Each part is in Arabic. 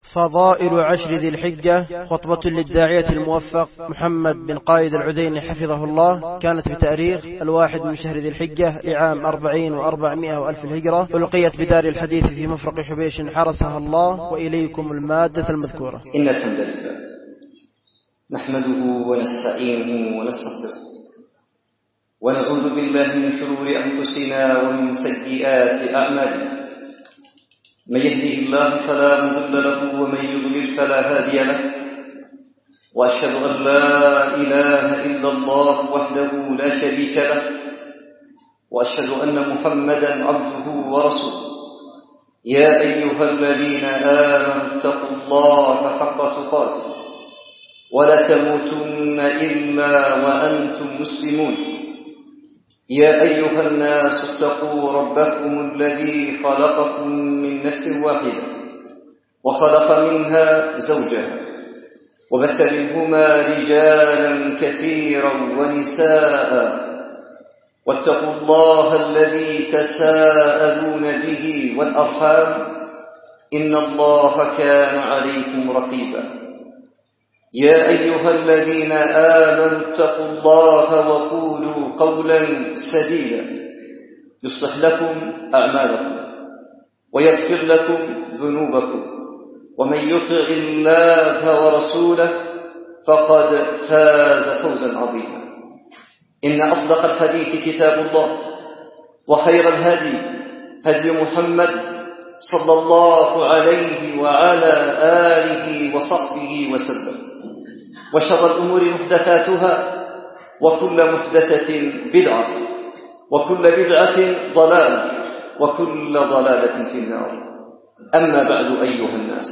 فضائل عشر ذي الحجة، خطبة للداعية الموفق محمد بن قايد العديني حفظه الله، كانت بتاريخ 1 من شهر ذي الحجة لعام 40 و400 وألف الهجرة، ألقيت بدار الحديث في مفرق حبيش حرسها الله. وإليكم المادة المذكورة. إن الحمد لله نحمده ونستعينه ونستغفره ونعوذ بالله من شرور أنفسنا ومن سيئات أعمالنا. من يهده الله فلا مضل له ومن يضلل فلا هادي له، وأشهد أن لا إله إلا الله وحده لا شريك له، وأشهد أن محمدا عبده ورسوله. يا أيها الذين آمنوا اتقوا الله حق تقاته ولا تموتن إلا وأنتم مسلمون. يا أيها الناس اتقوا ربكم الذي خلقكم من نفس واحدة وخلق منها زوجها وبث منهما رجالا كثيرا ونساء، واتقوا الله الذي تساءلون به والأرحام إن الله كان عليكم رقيبا. يا أيها الذين آمنوا اتقوا الله وقولوا قولا سديدا يصلح لكم أعمالكم ويغفر لكم ذنوبكم، ومن يطع الله ورسوله فقد فاز فوزا عظيما. إن أصدق الحديث كتاب الله، وخير الهدي هدي محمد صلى الله عليه وعلى آله وصحبه وسلم، وشر الأمور محدثاتها، وكل محدثة بدعة، وكل بدعة ضلالة، وكل ضلالة في النار. أما بعد أيها الناس،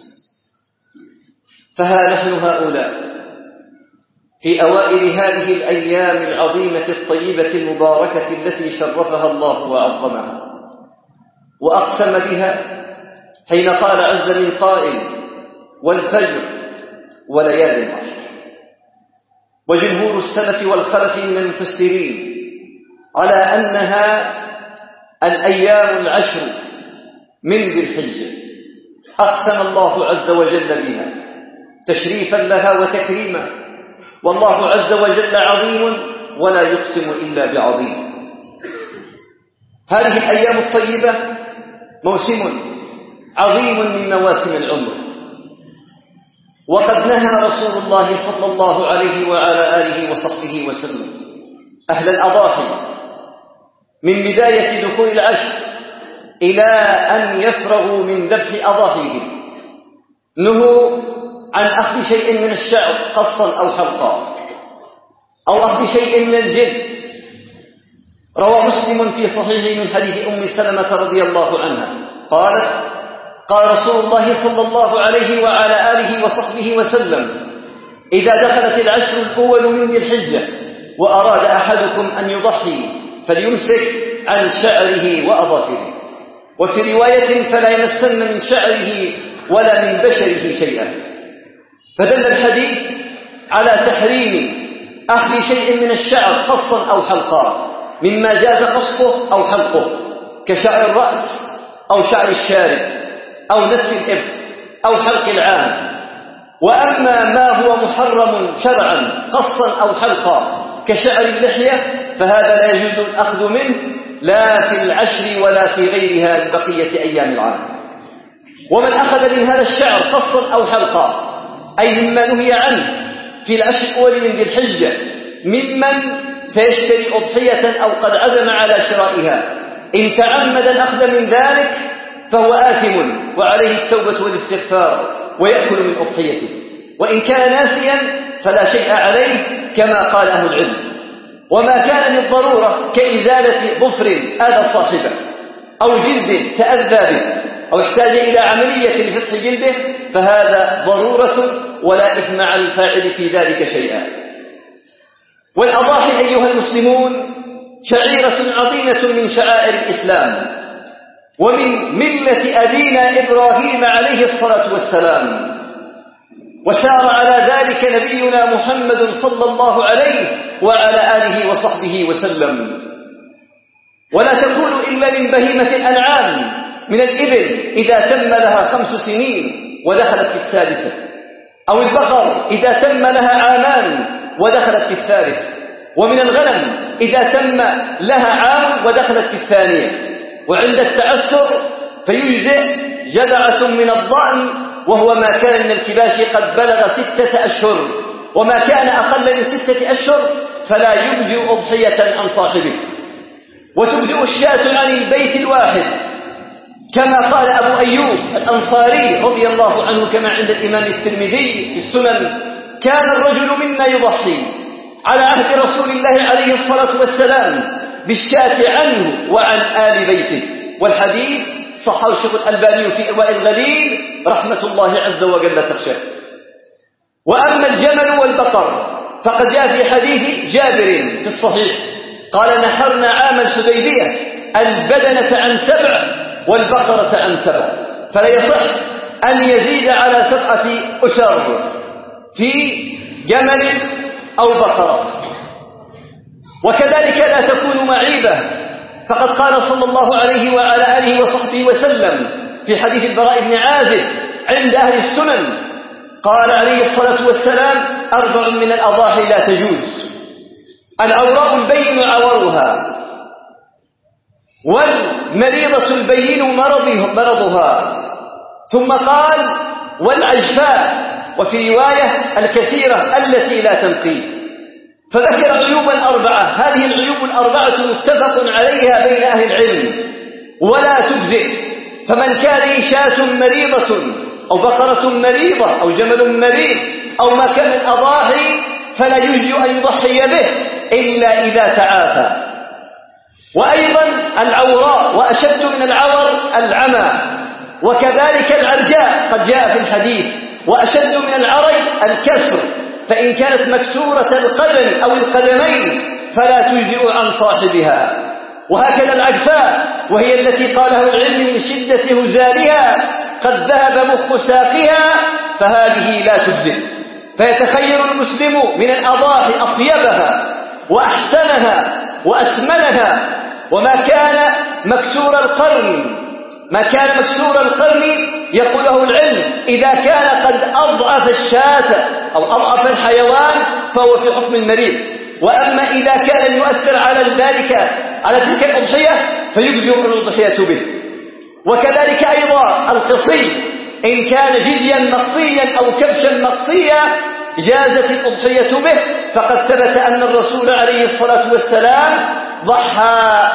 فها نحن هؤلاء في أوائل هذه الأيام العظيمة الطيبة المباركة التي شرفها الله وعظمها وأقسم بها حين قال عز من قائل: والفجر وليال العشر. وجمهور السلف والخلف من المفسرين على أنها الأيام العشر من ذي الحجة، أقسم الله عز وجل بها تشريفا لها وتكريما، والله عز وجل عظيم ولا يقسم إلا بعظيم. هذه الأيام الطيبة موسم عظيم من مواسم العمر، وقد نهى رسول الله صلى الله عليه وعلى آله وصحبه وسلم أهل الأضاحي من بداية دخول العشر إلى أن يفرغوا من ذبح أضاحيهم، نهوا عن أخذ شيء من الشعر قصا أو حلقا، أو أخذ شيء من الجلد. روى مسلم في صحيحه من حديث أم سلمة رضي الله عنها قالت: قال رسول الله صلى الله عليه وعلى آله وصحبه وسلم: إذا دخلت العشر الأول من ذي الحجة وأراد أحدكم أن يضحي فليمسك عن شعره وأظافره، وفي رواية: فلا يمسن من شعره ولا من بشره شيئا. فدل الحديث على تحريم أخذ شيء من الشعر قصا أو حلقا مما جاز قصه أو حلقه، كشعر الرأس أو شعر الشارب أو نتف الإبط أو حلق العان. وأما ما هو محرم شرعا قصا أو حلقا كشعر اللحية فهذا لا يجوز الأخذ منه لا في العشر ولا في غيرها لبقية أيام العام. ومن أخذ من هذا الشعر قصا أو حلقا، أي مما نهي عنه في العشر الأول من ذي الحجة، ممن سيشتري أضحية أو قد عزم على شرائها، إن تعمد الأخذ من ذلك فهو آثم وعليه التوبة والاستغفار ويأكل من أضحيته، وإن كان ناسيا فلا شيء عليه كما قال أهل العلم. وما كان للضرورة كإزالة ظفر آذى صاحبه أو جلد تأذى به أو احتاج إلى عملية لفتح جلده فهذا ضرورة ولا إثم على الفاعل في ذلك شيئا. والأضاحي أيها المسلمون شعيرة عظيمة من شعائر الإسلام، ومن ملة أبينا إبراهيم عليه الصلاة والسلام، وسار على ذلك نبينا محمد صلى الله عليه وعلى آله وصحبه وسلم. ولا تكون إلا من بهيمة الأنعام من الإبل إذا تم لها 5 سنين ودخلت في السادسة، أو البقر إذا تم لها عامان ودخلت في الثالث، ومن الغنم إذا تم لها عام ودخلت في الثانية. وعند التعسر فيجزئ جذعة من الضأن، وهو ما كان من الكباش قد بلغ 6 أشهر، وما كان أقل من 6 أشهر فلا يجزئ أضحية عن صاحبه. وتجزئ الشاة عن البيت الواحد، كما قال أبو أيوب الأنصاري رضي الله عنه كما عند الإمام الترمذي في السنن: كان الرجل منا يضحي على عهد رسول الله عليه الصلاة والسلام بالشاة عنه وعن آل بيته. والحديث صححه الشيخ الألباني في إرواء الغليل رحمة الله عز وجل تخشى. وأما الجمل والبقر فقد جاء في حديث جابر في الصحيح قال: نحرنا عام الحديبية البدنة عن 7 والبقرة عن 7، فلا يصح أن يزيد على 7 أشر في جمل أو بقرة. وكذلك لا تكون معيبة، فقد قال صلى الله عليه وعلى آله وصحبه وسلم في حديث البراء بن عازب عند أهل السنن قال عليه الصلاة والسلام: 4 من الأضاحي لا تجوز: العوراء البين عورها، والمريضة البين مرضها، ثم قال: والعجفاء، وفي رواية الكثيرة التي لا تنقي. فذكر عيوبا 4، هذه العيوب 4 متفق عليها بين أهل العلم ولا تجزئ. فمن كان شاة مريضة أو بقرة مريضة أو جمل مريض أو ما كان من الأضاحي فلا يجزئ أن يضحي به إلا إذا تعافى. وأيضا العوراء، وأشد من العور العمى، وكذلك العرجاء قد جاء في الحديث، وأشد من العري الكسر، فإن كانت مكسورة القدم أو القدمين فلا تجزئ عن صاحبها. وهكذا العجفاء، وهي التي قاله العلم من شدة هزالها قد ذهب مخ ساقها، فهذه لا تجزئ. فيتخير المسلم من الأضاحي أطيبها وأحسنها وأسمنها. وما كان مكسور القرن يقوله العلم إذا كان قد أضعف الشاة أو أضعف الحيوان فهو في حكم المريض. وأما إذا كان يؤثر على تلك الأضحية فيجزئ الأضحية به. وكذلك أيضا الخصي إن كان جديا مقصيا أو كبشا مقصيا جازت الأضحية به، فقد ثبت أن الرسول عليه الصلاة والسلام ضحى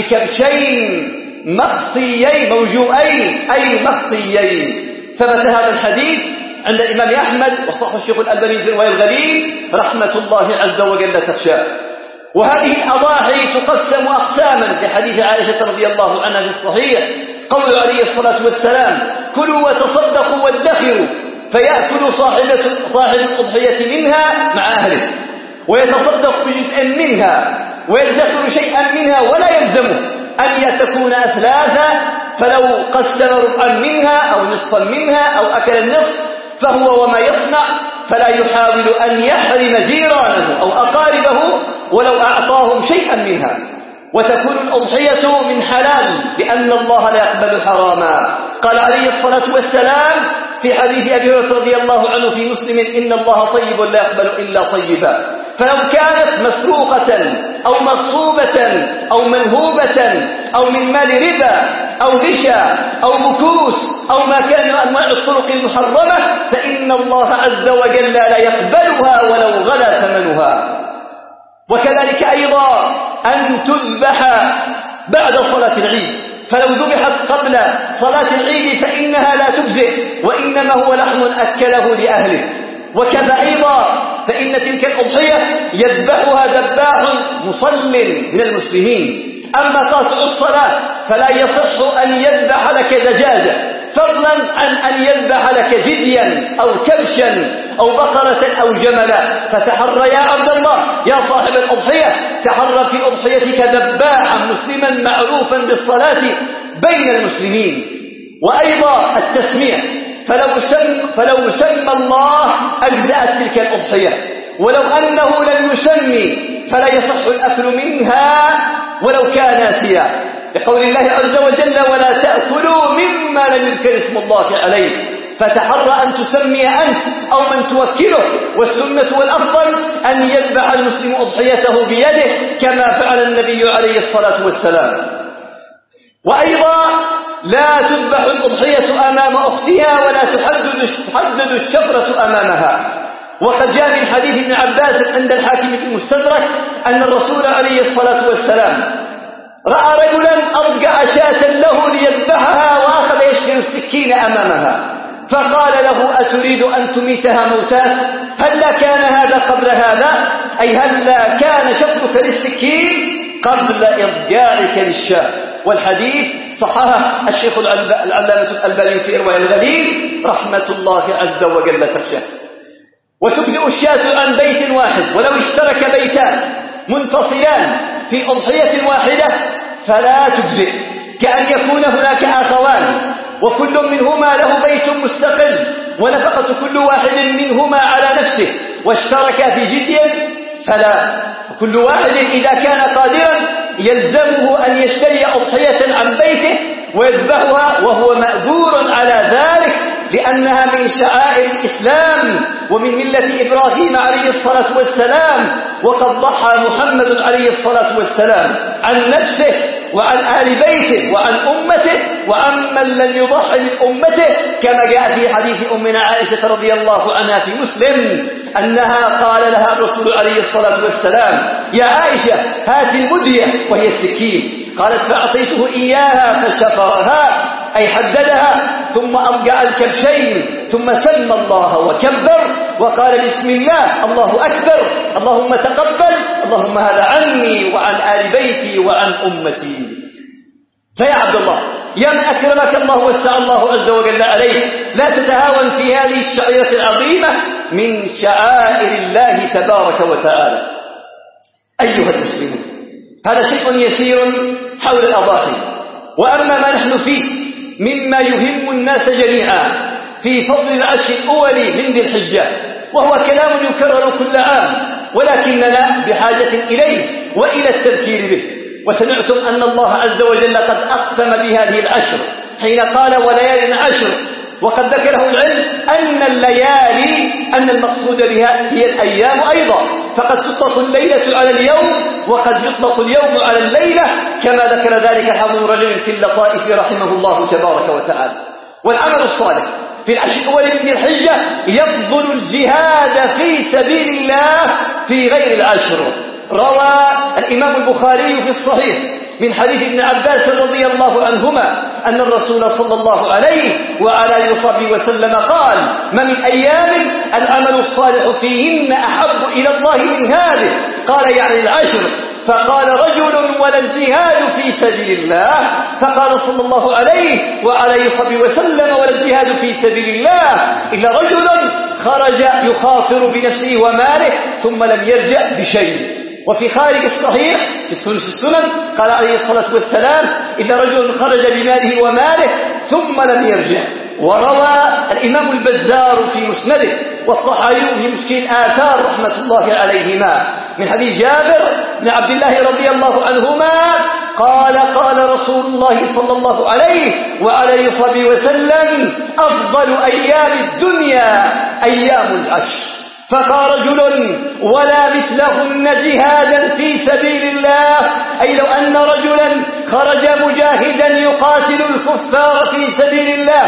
بكبشين مقصيين موجوئين أي مقصيين. ثبت هذا الحديث عند الإمام أحمد وصححه الشيخ الألباني في رواية الغليل رحمة الله عز وجل تخشى. وهذه الأضاحي تقسم أقساما في حديث عائشة رضي الله عنها في الصحيح قول عليه الصلاة والسلام: كلوا وتصدقوا وادخروا، فيأكل صاحب الأضحية منها مع أهله ويتصدق بجزء منها ويدخر شيئا منها، ولا يلزمه أن تكون أثلاثا، فلو قسم ربعا منها أو نصفا منها أو أكل النصف فهو وما يصنع، فلا يحاول أن يحرم جيرانه أو أقاربه ولو أعطاهم شيئا منها. وتكون الأضحية من حلال لأن الله لا يقبل حراما. قال عليه الصلاة والسلام في حديث أبي هريرة رضي الله عنه في مسلم: إن الله طيب لا يقبل إلا طيبا. فلو كانت مسروقة أو مغصوبة أو منهوبة أو من مال ربا أو غشا أو مكوس أو ما كان من أنواع الطرق المحرمة فإن الله عز وجل لا يقبلها ولو غلا ثمنها. وكذلك أيضا أن تذبح بعد صلاة العيد، فلو ذبحت قبل صلاة العيد فإنها لا تجزئ وإنما هو لحم أكله لأهله. وكذا أيضا فإن تلك الأضحية يذبحها ذباح مصل من المسلمين. أما قاطع الصلاة فلا يصح أن يذبح لك دجاجة، فضلا عن أن يذبح لك جديا أو كبشا أو بقرة أو جملا. فتحرى يا عبد الله يا صاحب الأضحية، تحرى في أضحيتك ذباحا مسلما معروفا بالصلاة بين المسلمين. وأيضا التسميع، فلو سمى الله أجزأت تلك الأضحية، ولو أنه لم يسمي فلا يصح الأكل منها ولو كان ناسيا، لقول الله عز وجل: ولا تأكلوا مما لم يذكر اسم الله عليه. فتحرى أن تسمي أنت أو من توكله، والسنة والأفضل أن يذبح المسلم أضحيته بيده كما فعل النبي عليه الصلاة والسلام. وأيضا لا تذبح الأضحية أمام أختها ولا تحدد الشفرة أمامها. وقد جاء من حديث ابن عباس عند الحاكم في المستدرك أن الرسول عليه الصلاة والسلام رأى رجلا أرجع شاة له ليذبحها وأخذ يشغل السكين أمامها، فقال له: أتريد أن تميتها موتات؟ هلا كان هذا قبل هذا؟ أي هلا كان شفرك للسكين قبل إرجاعك للشاة. والحديث صححه الشيخ العلامة الألباني في إرواء الغليل رحمة الله عز وجل تخشاه. وتجزئ الشاة عن بيت واحد، ولو اشترك بيتان منفصلان في أضحية واحدة فلا تجزئ، كأن يكون هناك أخوان وكل منهما له بيت مستقل ونفقة كل واحد منهما على نفسه واشترك في جدي فلا. كل واحد إذا كان قادرا يلزمه أن يشتري أضحية عن بيته ويذبحها وهو مأجور على ذلك، لأنها من شعائر الإسلام ومن ملة إبراهيم عليه الصلاة والسلام. وقد ضحى محمد عليه الصلاة والسلام عن نفسه وعن آل بيته وعن أمته وعن من لم يضحي من أمته، كما جاء في حديث أمنا عائشة رضي الله عنها في مسلم أنها قال لها الرسول عليه الصلاة والسلام: يا عائشة هات المدية، وهي السكين. قالت: فأعطيته إياها فشفرها أي حددها، ثم أرجع الكبشين، ثم سمى الله وكبر وقال: بسم الله، الله أكبر، اللهم تقبل، اللهم هذا عني وعن آل بيتي وعن أمتي. فيا عبد الله، يا من أكرمك الله واستعى الله عز وجل عليه، لا تتهاون في هذه الشعيرة العظيمة من شعائر الله تبارك وتعالى. أيها المسلمون، هذا شيء يسير حول الأضاحي. وأما ما نحن فيه مما يهم الناس جميعا في فضل العشر الأول من ذي الحجة، وهو كلام يكرر كل عام، ولكننا بحاجة إليه وإلى التذكير به. وسمعتم أن الله عز وجل قد أقسم بهذه العشر حين قال: وليال عشر. وقد ذكره العلم أن الليالي أن المقصود بها هي الأيام أيضا، فقد تطلق الليلة على اليوم وقد يطلق اليوم على الليلة، كما ذكر ذلك حافظ رجل في اللطائف رحمه الله تبارك وتعالى. والعمل الصالح في العشر الأول من ذي الحجة يفضل الجهاد في سبيل الله في غير العشر. روى الإمام البخاري في الصحيح من حديث ابن عباس رضي الله عنهما أن الرسول صلى الله عليه وعلى آله وصحبه وسلم قال: ما من أيام العمل الصالح فيهن أحب إلى الله من هذه. قال: يعني العشر. فقال رجل: ولا الجهاد في سبيل الله؟ فقال صلى الله عليه وعلى آله وصحبه وسلم: ولا الجهاد في سبيل الله إلا رجل خرج يخاطر بنفسه وماله ثم لم يرجع بشيء. وفي خارج الصحيح في السنن قال عليه الصلاة والسلام: إلا رجل خرج بماله وماله ثم لم يرجع. وروى الإمام البزار في مسنده والطحاوي في مشكل الآثار رحمة الله عليهما من حديث جابر بن عبد الله رضي الله عنهما قال: قال رسول الله صلى الله عليه وعلى آله وصحبه وسلم: أفضل أيام الدنيا أيام العشر. فقال رجل: ولا مثلهن جهادا في سبيل الله؟ أي لو أن رجلا خرج مجاهدا يقاتل الكفار في سبيل الله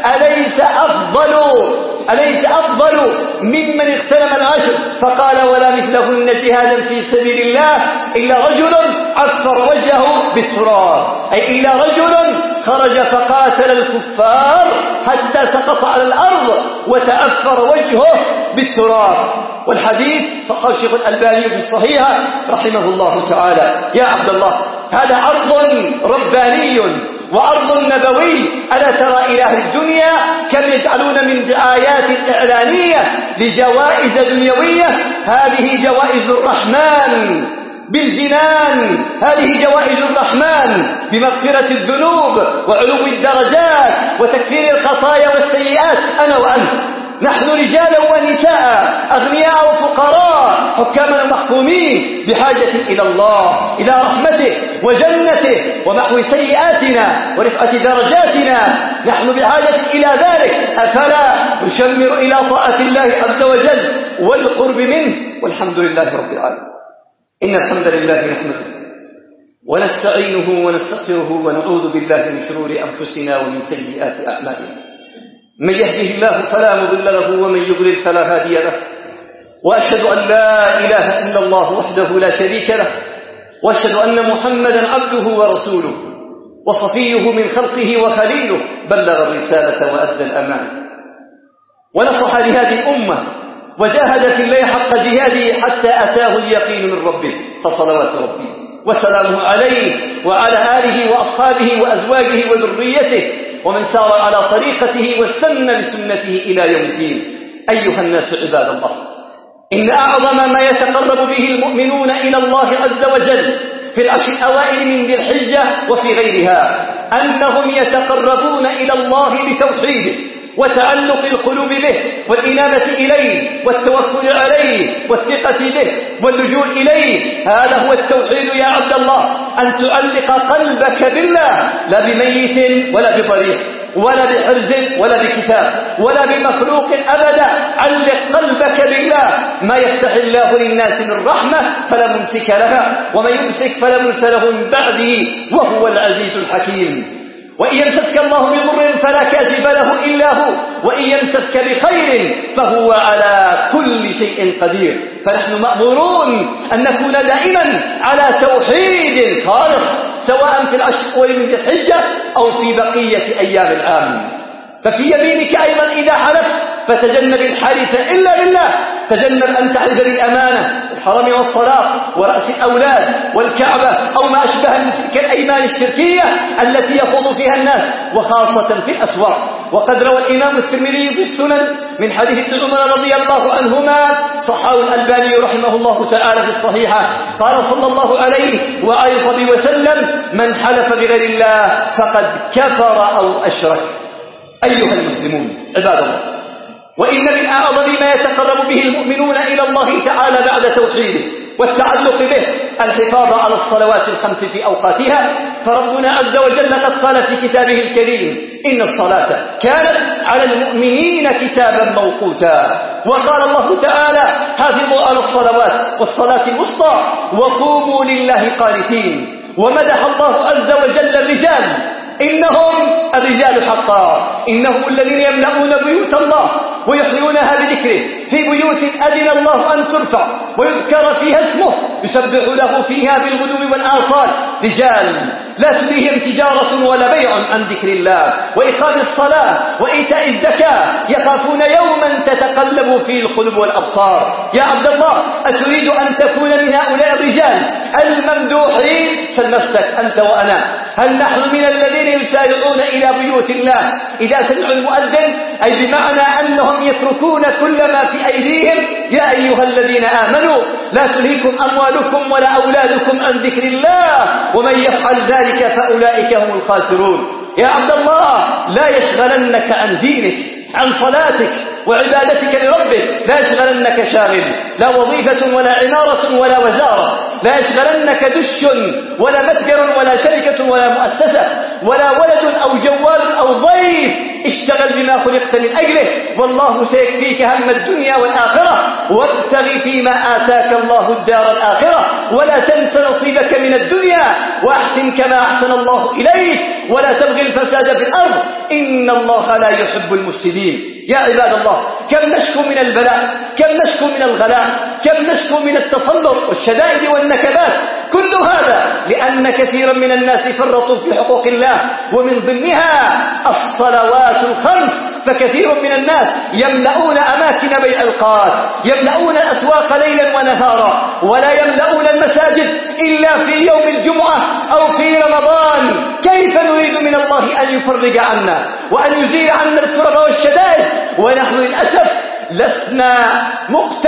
أليس أفضل ممن اغتنم العشر؟ فقال: ولا مثلهن جهادا في سبيل الله إلا رجل عفر وجهه بالتراب، أي إلا رجل خرج فقاتل الكفار حتى سقط على الأرض وتعفر وجهه بالتراب. والحديث صححه الشيخ الألباني في الصحيحة رحمه الله تعالى. يا عبد الله، هذا عرض رباني وأرض نبوي. ألا ترى إلى أهل الدنيا كم يجعلون من دعايات إعلانية لجوائز دنيوية؟ هذه جوائز الرحمن بالجنان، هذه جوائز الرحمن بمغفرة الذنوب وعلو الدرجات وتكفير الخطايا والسيئات. أنا وأنت نحن رجالا ونساء، أغنياء وفقراء، حكاما ومحكومين، بحاجة إلى الله، إلى رحمته وجنته ومحو سيئاتنا ورفعة درجاتنا. نحن بحاجة إلى ذلك. أفلا نشمر إلى طاعة الله عز وجل والقرب منه؟ والحمد لله رب العالمين. إن الحمد لله نحمده ونستعينه ونستغفره ونعوذ بالله من شرور أنفسنا ومن سيئات أعمالنا. من يهده الله فلا مضل له ومن يضلل فلا هادي له، وأشهد أن لا إله إلا الله وحده لا شريك له، وأشهد أن محمدا عبده ورسوله وصفيه من خلقه وخليله، بلغ الرسالة وأدى الأمانة ونصح لهذه الأمة وجاهد في الله حق جهاده حتى أتاه اليقين من ربه، فصلوات ربي وسلامه عليه وعلى آله وأصحابه وأزواجه وذريته ومن سار على طريقته واستنى بسنته إلى يوم الدين. أيها الناس عباد الله، إن أعظم ما يتقرب به المؤمنون إلى الله عز وجل في العشر الأوائل من ذي الحجة وفي غيرها أنهم يتقربون إلى الله بتوحيده وتعلق القلوب به والإنابة إليه والتوكل عليه والثقة به واللجوء إليه. هذا هو التوحيد يا عبد الله، أن تعلق قلبك بالله، لا بميت ولا بضريح ولا بحرز ولا بكتاب ولا بمخلوق أبدا. علق قلبك بالله. ما يفتح الله للناس من رحمة فلا ممسك لها، ومن يمسك فلا مرسل له من بعده، وهو العزيز الحكيم. وإن يمسسك الله بضر فلا كاشف له إلا هو، وإن يمسسك بخير فهو على كل شيء قدير. فنحن مأمورون أن نكون دائما على توحيد خالص، سواء في العشر الأول من ذي الحجة أو في بقية أيام العام. ففي يمينك أيضا إذا حلفت فتجنب الحلف إلا بالله. تجنب أن تحلف بالأمانة، الحرم والطلاق ورأس الأولاد والكعبة أو ما أشبه من تلك الأيمان الشركية التي يخوض فيها الناس وخاصة في الأسواق. وقد روى الإمام الترمذي في السنن من حديث ابن عمر رضي الله عنهما، صححه الألباني رحمه الله تعالى في الصحيحة، قال صلى الله عليه وآله وسلم: من حلف بغير الله فقد كفر أو أشرك. أيها المسلمون عباد الله، وإن من أعظم ما يتقرب به المؤمنون إلى الله تعالى بعد توحيده والتعلق به الحفاظ على الصلوات الخمس في أوقاتها. فربنا عز وجل قد قال في كتابه الكريم: إن الصلاة كانت على المؤمنين كتابا موقوتا. وقال الله تعالى: حافظوا على الصلوات والصلاة الوسطى وقوموا لله قانتين. ومدح الله عز وجل الرجال: إنهم الرجال حقا، إنهم الذين يملؤون بيوت الله ويحيونها بذكره، في بيوت أذن الله أن ترفع ويذكر فيها اسمه يسبح له فيها بالغدو والآصال، رجال لا تلهيهم تجارة ولا بيع عن ذكر الله وإقام الصلاة وإيتاء الزكاة، يخافون يوما تتقلب فيه القلوب والأبصار. يا عبد الله، أتريد أن تكون من هؤلاء الرجال الممدوحين؟ سل نفسك أنت وأنا، هل نحن من الذين يسارعون إلى بيوت الله إذا سمعوا المؤذن؟ أي بمعنى أنهم يتركون كل ما في أيديهم. يا أيها الذين آمنوا لا تلهكم أموالكم ولا أولادكم عن ذكر الله ومن يفعل ذلك فأولئك هم الخاسرون. يا عبد الله، لا يشغلنك عن دينك، عن صلاتك وعبادتك لربك، لا يشغلنك شاغل، لا وظيفة ولا عمارة ولا وزارة، لا يشغلنك دش ولا متجر ولا شركة ولا مؤسسة ولا ولد أو جوال أو ضيف. اشتغل بما خلقت من أجله، والله سيكفيك هم الدنيا والآخرة. وابتغ فيما آتاك الله الدار الآخرة ولا تنس نصيبك من الدنيا، وأحسن كما أحسن الله إليك ولا تبغي الفساد في الأرض، إن الله لا يحب المفسدين. يا عباد الله، كم نشكو من البلاء، كم نشكو من الغلاء، كم نشكو من التسلط والشدائد والنكبات. كل هذا لأن كثيرا من الناس فرطوا في حقوق الله، ومن ضمنها الصلوات الخمس. فكثير من الناس يملؤون أماكن بيع القات، يملؤون الأسواق ليلا ونهارا، ولا يملؤون المساجد إلا في يوم الجمعة أو في رمضان. كيف نريد من الله أن يفرج عنا وأن يزيل عنا الكرب والشدائد، ونحن للأسف لسنا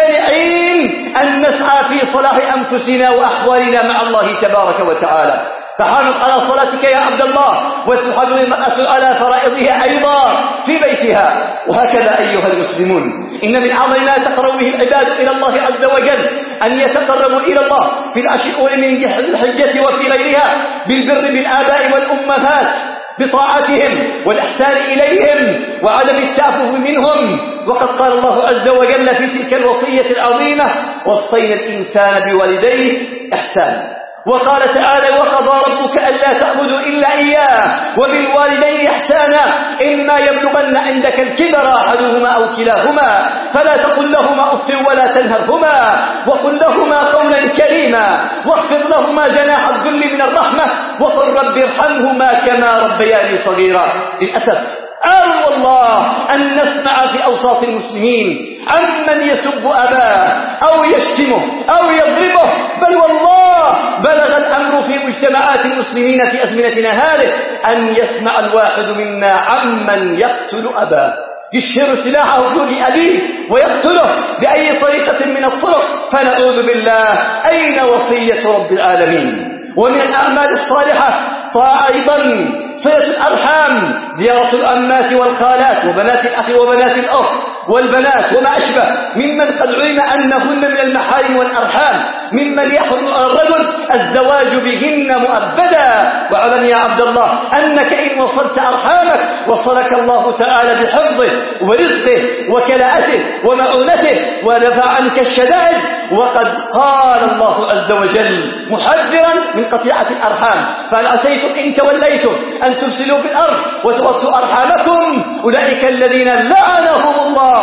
مقتنعين أن نسعى في صلاح أنفسنا وأحوالنا مع الله تبارك وتعالى. فحافظ على صلاتك يا عبد الله، وتحافظ المرأة على فرائضها أيضا في بيتها. وهكذا أيها المسلمون، إن من أعظم ما يتقرب به العباد إلى الله عز وجل أن يتقربوا إلى الله في العشر الأول من الحجة وفي غيرها بالبر بالآباء والأمهات، بطاعتهم والإحسان إليهم وعدم التأفف منهم. وقد قال الله عز وجل في تلك الوصية العظيمة: وصينا الإنسان بوالديه إحسانا. وقال تعالى: وقضى ربك ألا تعبدوا إلا إياه وبالوالدين إحسانا إما يبلغن عندك الكبر أحدهما أو كلاهما فلا تقل لهما أف ولا تنهرهما وقل لهما قولا كريما واخفض لهما جناح الذل من الرحمة وقل رب ارحمهما كما ربياني صغيرا. للأسف والله أن نسمع في أوساط المسلمين عمن يسب أباه أو يشتمه أو يضربه، بل والله بلغ الأمر في مجتمعات المسلمين في أزمنتنا هذه أن يسمع الواحد منا عمن يقتل أباه، يشهر سلاحه لأبيه ويقتله بأي طريقة من الطرق، فنعوذ بالله. أين وصية رب العالمين؟ ومن الأعمال الصالحة أيضا صلة الأرحام، زيارة العمات والخالات وبنات الأخ وبنات الأخت والبنات وما أشبه ممن قد علم أنهن من المحارم والأرحام، ممن يحرم على الرجل الزواج بهن مؤبدا. واعلم يا عبد الله أنك إن وصلت أرحامك وصلك الله تعالى بحفظه ورزقه وكلاءته ومعونته ودفع عنك الشدائد. وقد قال الله عز وجل محذرا من قطيعة الأرحام: فهل عسيتم إن توليتم أن تفسدوا في الأرض وتغطوا أرحامكم أولئك الذين لعنهم الله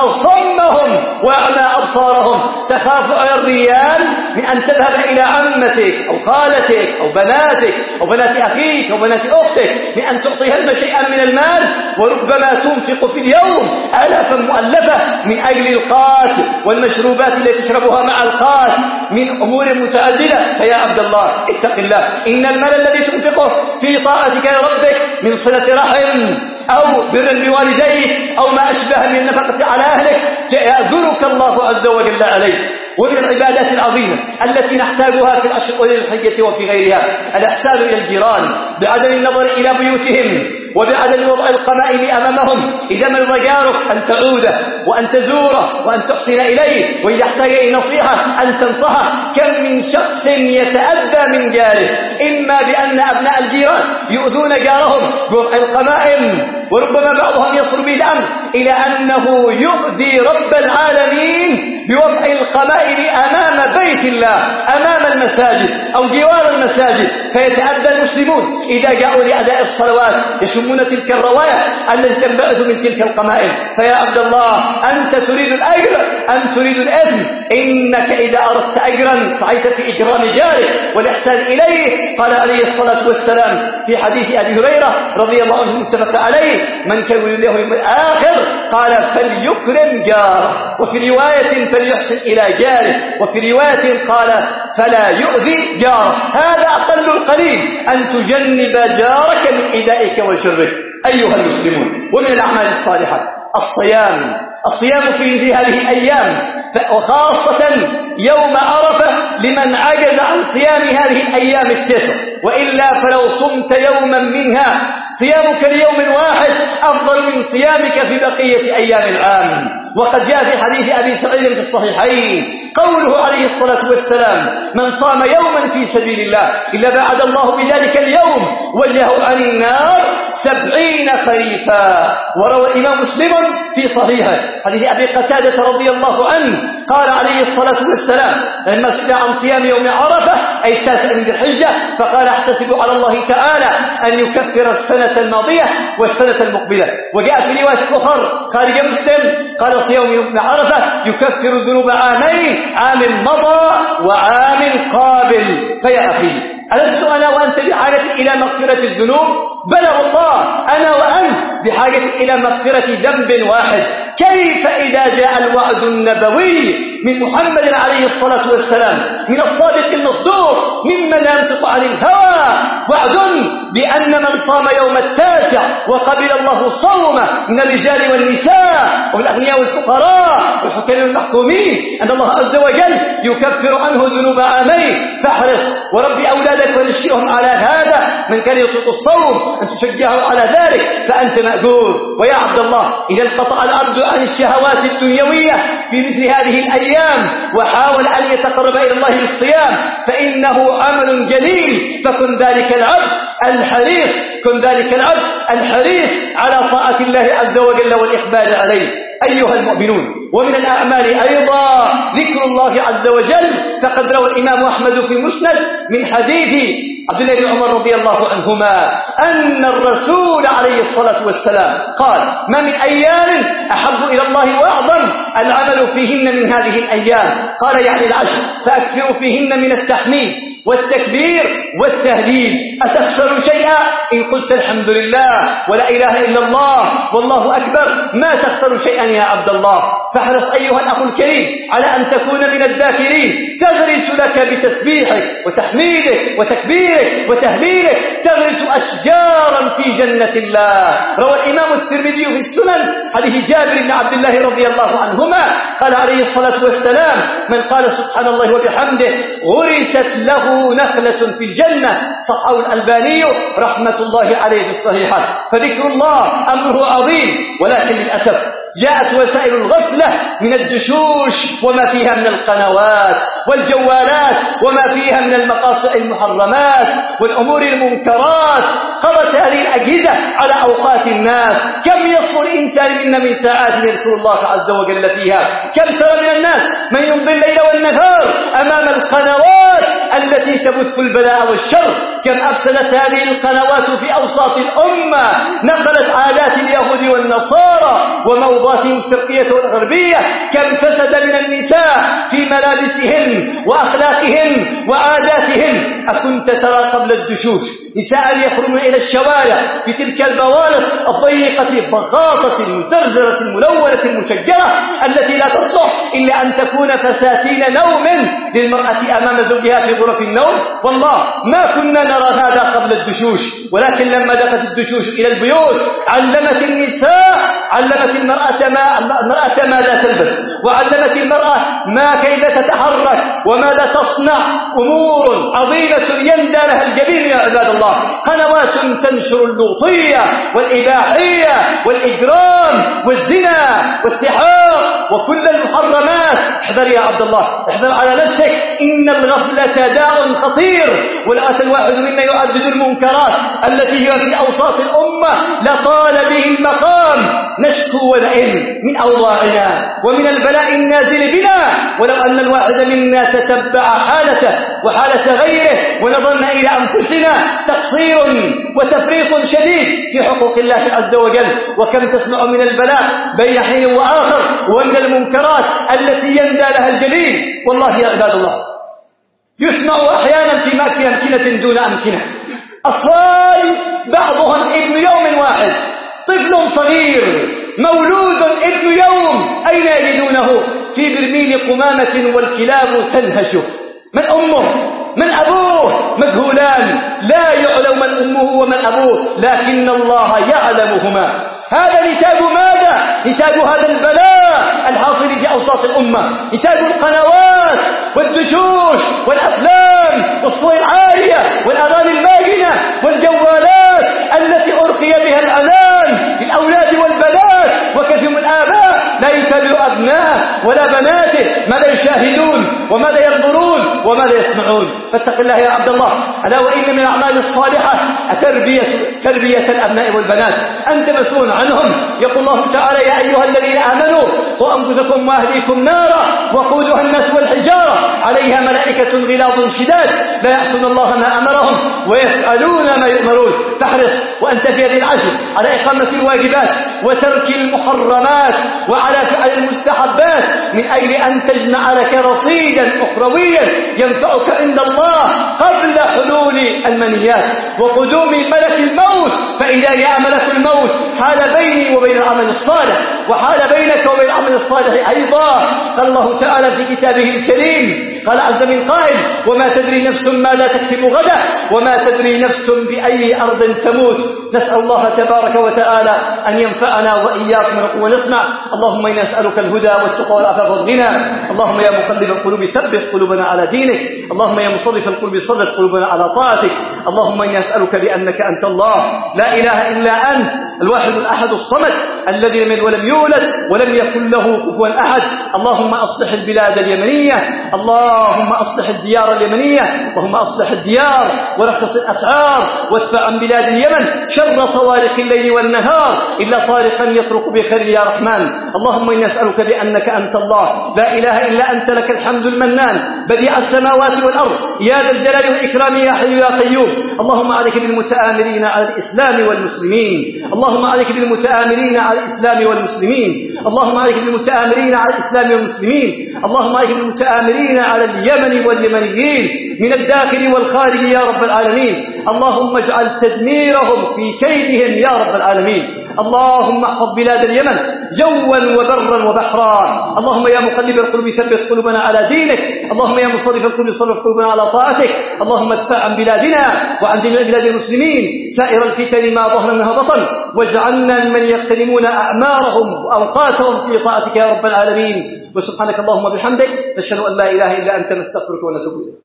فأصمهم وأعمى أبصارهم. تخاف على الريال من أن تذهب إلى عمتك أو خالتك أو بناتك أو بنات أخيك أو بنات أختك من أن تعطيهن شيئا من المال، وربما تنفق في اليوم آلافا مؤلفة من أجل القات والمشروبات التي تشربها مع القات من أمور متعددة. فيا عبد الله اتق الله، إن المال الذي تنفقه في طاعتك يا ربك من صلة رحم أو بر بوالديك أو ما أشبه من النفقة على أهلك يأذنك الله عز وجل عليه. ومن العبادات العظيمة التي نحتاجها في الأشهر الحجة وفي غيرها الإحسان إلى الجيران بعدم النظر إلى بيوتهم وبعدم وضع القمائم أمامهم. إذا مرض جارك أن تعوده وأن تزوره وأن تحسن إليه، وإذا احتاج إلى نصيحة أن تنصحه. كم من شخص يتأذى من جاره، إما بأن أبناء الجيران يؤذون جارهم بوضع القمائم، وربما بعضهم يصل به الأمر إلى أنه يؤذي رب العالمين بوضع القمائم أمام بيت الله، أمام المساجد أو جوار المساجد، فيتأذى المسلمون إذا جاءوا لأداء الصلوات يشمون تلك الرواية التي تنبعث من تلك القمائم. فيا عبد الله أنت تريد الأجر أم تريد الإثم؟ إنك إذا أردت أجرا سعيت في إكرام جارك والإحسان إليه. قال عليه الصلاة والسلام في حديث أبي هريرة رضي الله عنه متفق عليه: من كان يريد له يوم الآخر قال فليكرم جاره، وفي رواية فليحسن إلى جاره، وفي رواية قال فلا يؤذي جاره. هذا أقل القليل أن تجنب جارك من إيذائك وشرك. أيها المسلمون، ومن الأعمال الصالحة الصيام في هذه الأيام، وخاصة يوم عرفة لمن عجز عن صيام هذه الأيام التسع، وإلا فلو صمت يوما منها صيامك ليوم واحد أفضل من صيامك في بقية أيام العام. وقد جاء في حديث أبي سعيد في الصحيحين قوله عليه الصلاة والسلام: من صام يوما في سبيل الله إلا بعد الله بذلك اليوم وجهه عن النار 70 خريفا. وروى الإمام مسلم في صحيحه حديث أبي قتادة رضي الله عنه قال عليه الصلاة والسلام لما سئل عن صيام يوم عرفة أي التاسع من ذي الحجة فقال: احتسب على الله تعالى أن يكفر السنة الماضية والسنة المقبلة. وجاء في رواية أخرى خارج مسلم قال: صيام يوم عرفة يكفر الذنوب عامين، عام مضى وعام قابل. فيا أخي، ألست أنا وأنت بحاجة إلى مغفرة الذنوب بلى والله أنا وأنت بحاجة إلى مغفرة ذنب واحد. كيف إذا جاء الوعد النبوي من محمد عليه الصلاة والسلام، من الصادق المصدوق ممن لا ينطق عن الهوى، وعد بأن من صام يوم 9 وقبل الله صومه من الرجال والنساء والأغنياء والفقراء والحكام والمحكومين أن الله عز وجل يكفر عنه ذنوب عامين. فاحرص وربي أولادك ونشئهم على هذا. من كان يطلق الصوم أن تشجعه على ذلك فأنت مأجور. ويا عبد الله، إذا انقطع العبد عن الشهوات الدنيوية في مثل هذه الأيام وحاول أن يتقرب إلى الله بالصيام فإنه عمل جليل، فكن ذلك العبد الحريص، كن ذلك العبد الحريص على طاعة الله عز وجل والإقبال عليه. أيها المؤمنون، ومن الأعمال أيضا ذكر الله عز وجل، فقد روى الإمام أحمد في المسند من حديث عبد الله بن عمر رضي الله عنهما أن الرسول عليه الصلاة والسلام قال: ما من أيام أحب إلى الله وأعظم العمل فيهن من هذه الأيام. قال يعني العشر، فأكثروا فيهن من التحميد والتكبير والتهليل. أتخسر شيئا إن قلت الحمد لله ولا إله إلا الله والله أكبر؟ ما تخسر شيئا يا عبد الله. فاحرص أيها الأخ الكريم على أن تكون من الذاكرين، تغرس لك بتسبيحك وتحميدك وتكبيرك وتهليلك تغرس أشجارا في جنة الله. روى الإمام الترمذي في السنن حديث جابر بن عبد الله رضي الله عنهما قال عليه الصلاة والسلام: من قال سبحان الله وبحمده غرست له نخلة في الجنة. صححه الألباني رحمة الله عليه في الصحيحات. فذكر الله أمره عظيم، ولكن للأسف جاءت وسائل الغفلة من الدشوش وما فيها من القنوات والجوالات وما فيها من المقاطع المحرمات والأمور المنكرات، قضت هذه الأجهزة على أوقات الناس. كم يصفو الإنسان منا من ساعات يذكر الله عز وجل فيها؟ كم ترى من الناس من يمضي الليل والنهار أمام القنوات التي تبث البلاء والشر؟ كم أفسدت هذه القنوات في أوساط الأمة، نقلت عادات اليهود والنصارى وموضاتهم الشرقية والغربية. كم فسد من النساء في ملابسهن وأخلاقهن وعاداتهن. أكنت ترى قبل الدشوش نساء يخرجن إلى الشوارع في تلك البوالق الضيقة البغاطة المزرزرة الملونة المشجرة التي لا تصلح إلا أن تكون فساتين نوم للمرأة أمام زوجها في غرف النوم؟ والله ما كنا نرى هذا قبل الدشوش، ولكن لما دخلت الدشوش إلى البيوت علمت النساء، علمت المرأة ماذا تلبس، وعلمت المرأة ما كيف تتحرك وماذا تصنع. أمور عظيمة يندى لها الجبين يا عباد الله. قنوات تنشر اللوطية والإباحية والإجرام والزنا والسحاق وكل المحرمات. احذر يا عبد الله، احذر على نفسك، إن الغفلة داء خطير. ولأت الواحد منا يعدد المنكرات التي هي في أوساط الأمة لطال به المقام نشكو ونئن من أوضاعنا ومن البلاء النازل بنا. ولو أن الواحد منا تتبع حالته وحالة غيره ونظرنا إلى أنفسنا تقصير وتفريط شديد في حقوق الله عز وجل. وكم تسمع من البلاء بين حين وآخر ومن المنكرات التي يندى لها الجليل. والله يا عباد الله يسمع أحيانا في أمكنة دون أمكنة أطفال بعضهم ابن يوم واحد، طفل صغير مولود ابن يوم، أين يجدونه؟ في برميل قمامة والكلاب تنهشه. من أمه؟ من أبوه؟ مجهولان، لا يعلم من أمه ومن أبوه، لكن الله يعلمهما. هذا نتاج ماذا؟ نتاج هذا البلاء الحاصل في أوساط الأمة، نتاج القنوات والدشوش والأفلام والصور العارية والأغاني الماجنة والجوالات التي أرقي بها العنان للأولاد والبنات. وكثير من الآباء لا يتابع أبناءه ولا بناته ماذا يشاهدون وماذا ينظرون وماذا يسمعون. فاتق الله يا عبد الله. ألا وإن من الأعمال الصالحة تربية الأبناء والبنات، أنت مسؤول عنهم. يقول الله تعالى: يا أيها الذين آمنوا قوا أنفسكم وأهليكم نارا وقودها الناس والحجارة عليها ملائكة غلاظ شداد لا يعصون الله ما أمرهم ويفعلون ما يؤمرون. فاحرص وأنت في هذه العشر على إقامة الواجبات وترك المحرمات وعلى فعل المستحبات من أجل أن تجمع لك رصيدا أخرويا ينفعك عند الله قبل حلول المنيات وقدوم ملك الموت. فإذا جاء ملك الموت حال بيني وبين العمل الصالح وحال بينك وبين العمل الصالح أيضا. قال الله تعالى في كتابه الكريم، قال عز من قائل: وما تدري نفس ماذا تكسب غدا وما تدري نفس بأي أرض تموت. نسأل الله تبارك وتعالى أن ينفعنا وإياكم ونسمع. اللهم إنا نسألك الهدى والتقى والعفاف والغنى. اللهم يا مقلب القلوب ثبت قلوبنا على دينك. اللهم يا مصرف القلوب صرف قلوبنا على طاعتك. اللهم إنا نسألك بأنك أنت الله لا إله إلا أنت الواحد الأحد الصمد الذي لم يلد ولم يولد ولم يكن له كفوا أحد. اللهم أصلح البلاد اليمنية، اللهم أصلح الديار اليمنية، اللهم أصلح الديار ورخص الأسعار وادفع عن بلاد اليمن شر طوارق الليل والنهار إلا طارقا يطرق بخير يا رحمن. اللهم إنا نسألك بأنك أنت الله لا إله إلا أنت لك الحمد المنان بديع السماوات والأرض يا ذا الجلال والإكرام يا حي يا قيوم. اللهم عليك بالمتآمرين على الإسلام والمسلمين، اللهم عليك بالمتآمرين على الإسلام والمسلمين، اللهم عليك بالمتآمرين على الإسلام والمسلمين، اللهم عليك بالمتآمرين على اليمن واليمنيين من الداخل والخارج يا رب العالمين. اللهم اجعل تدميرهم في كيدهم يا رب العالمين. اللهم احفظ بلاد اليمن جوا وبرا وبحرا. اللهم يا مقلب القلوب ثبت قلوبنا على دينك. اللهم يا مصرف القلوب صرف قلوبنا على طاعتك. اللهم ادفع عن بلادنا وعن جميع بلاد المسلمين سائر الفتن ما ظهر منها بطن، واجعلنا ممن يغتنمون أعمارهم وأوقاتهم في طاعتك يا رب العالمين. وسبحانك اللهم وبحمدك نشهد أن لا إله إلا أنت نستغفرك ونتوب إليك.